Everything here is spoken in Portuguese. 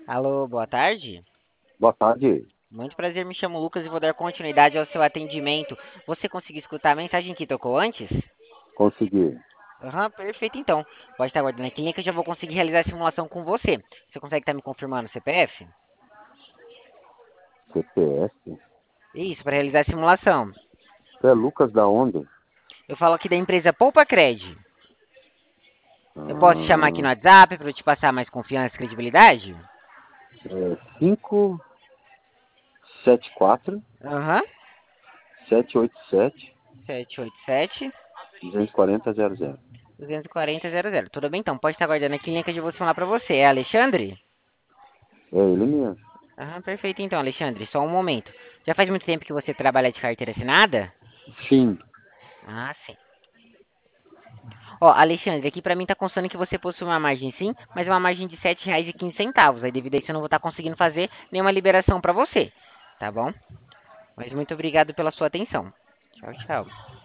Alô, boa tarde. Boa tarde. Muito prazer, me chamo Lucas e vou dar continuidade ao seu atendimento. Você conseguiu escutar a mensagem que tocou antes? Consegui. Aham, perfeito então. Pode estar aguardando aqui que eu já vou conseguir realizar a simulação com você. Você consegue estar me confirmando o CPF? CPF? Isso, para realizar a simulação. Você é Lucas da onde? Eu falo aqui da empresa Poupa Cred. Eu posso te chamar aqui no Ah, WhatsApp para eu te passar mais confiança e credibilidade? 574 Aham, 787 787 24000. 240 00. Tudo bem então, pode estar aguardando aqui que eu já vou falar para você. É Alexandre? É ele mesmo. Aham, perfeito então, Alexandre. Só um momento. Já faz muito tempo que você trabalha de carteira assinada? Sim. Ah, sim. Ó, Alexandre, aqui pra mim tá constando que você possui uma margem sim, mas uma margem de R$ 7,15. Aí devido a isso eu não vou estar conseguindo fazer nenhuma liberação pra você. Tá bom? Mas muito obrigado pela sua atenção. Tchau, tchau.